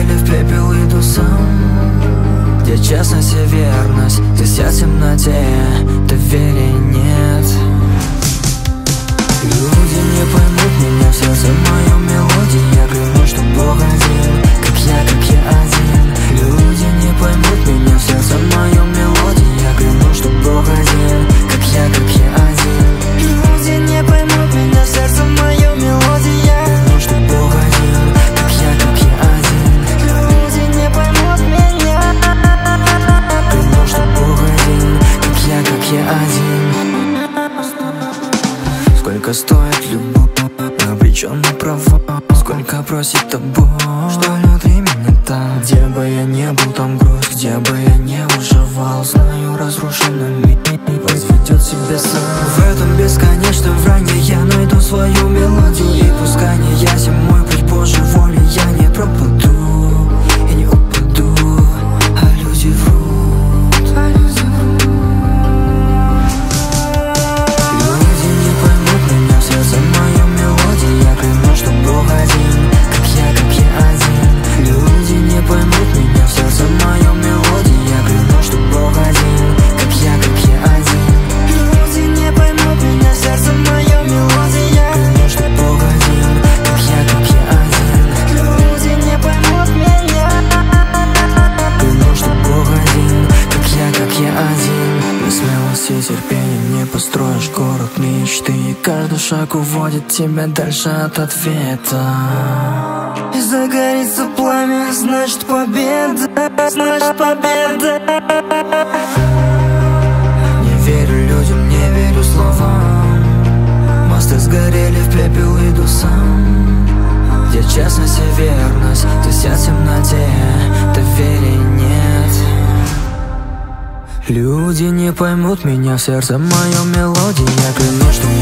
сгорели в пепел, иду сам, где честность и верность, здесь я в темноте, доверия нет. Люди не поймут меня, в сердце мою мелодию. Я клянусь, что Бог один, как я один. Люди не поймут меня, в сердце мою мелодию. Я клянусь, что Бог один, как я один. Люди не поймут меня, в сердце мою мелодию. Я клянусь, что Бог один, как я один. Люди не поймут меня, клянусь, что Бог один, как я один. Сколько стоит любовь, обречен на провал. Сколько просит тобой, что внутри меня там. Где бы я не был, там грусть, где бы я не выживал. Знаю, разрушенный мир возведет себя сам. В этом бесконечном вранье я найду свою мелодию. И пускай не ясен мой путь, Божьей воли я не пропаду и не упаду, а люди врут. За мою мелодию я клянусь, что Бог один, как я один. Люди не поймут меня, в сердце мою мелодию. Я клянусь, что Бог один, как я один. Люди не поймут меня, в сердце мою мелодию. Я клянусь, что Бог один, как я один. Люди не поймут меня, клянусь, что Бог один, как я один. Без смелости и терпения не построишь город мечты. И каждый шаг уводит тебя дальше от ответа. И загорится пламя, значит победа, значит победа. Не верю людям, не верю словам. Мосты сгорели в пепел, иду сам, где честность и верность, здесь я в темноте, доверия нет. Люди не поймут меня, в сердце мою мелодию. Я клянусь, что